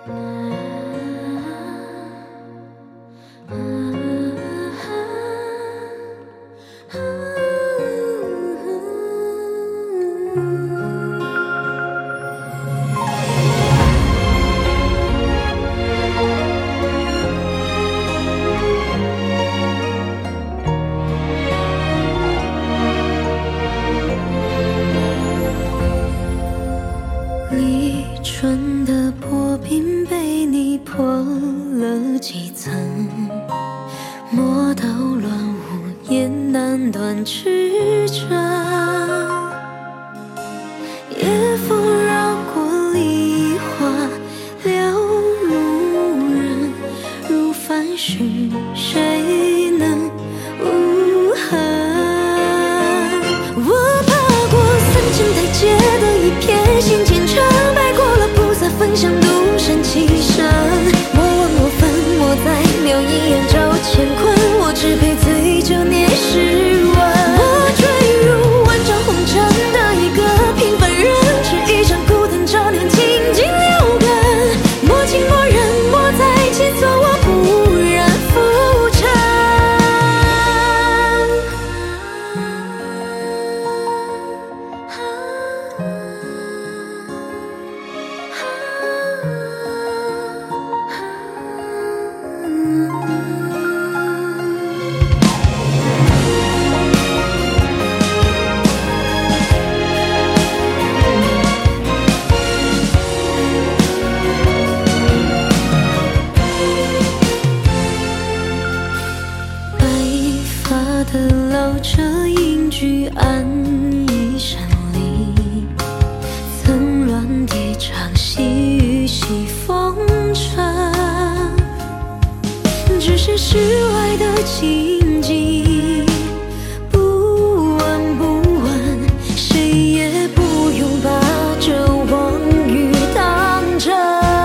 离春的薄冰被你破了几层，磨到乱无言难断曲折。夜风绕过梨花，撩路人如繁絮，谁能无痕？我爬过3000台阶的一片心间尘，白过了不再分享独善其身。莫问我分，我在留一眼找乾坤，我只配醉酒念诗文。我坠入万丈红尘的一个平凡人，只一盏孤灯照亮清净六根。莫近莫远，莫再切磋，我不染浮尘。的老者隐居安逸山里，层峦叠嶂，细雨洗风尘。只是世外的情景，不闻不问，谁也不用把这妄语当真。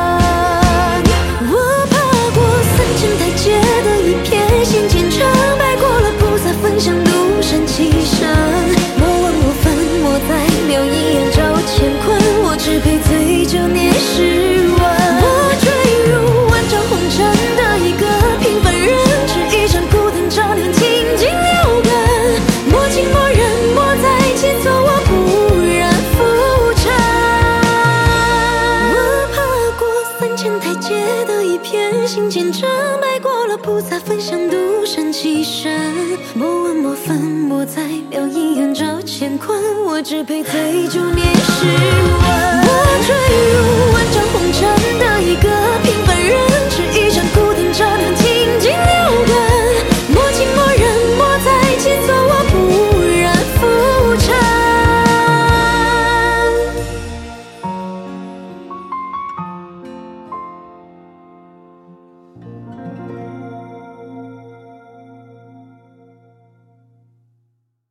我爬过3000台阶的一片心间尘，白过了不再分享独善其身。莫问我分，我在留一眼找乾坤，我只配醉酒念诗文。我坠入万丈红尘的一个平凡人，只一盏孤灯照亮清净六根。莫近莫远，莫再切磋，我不染浮尘。我爬过3000台阶的一片心间尘，白过了不再分享独善其身。莫问莫分，莫再留一眼找乾坤，我只配醉酒念诗文。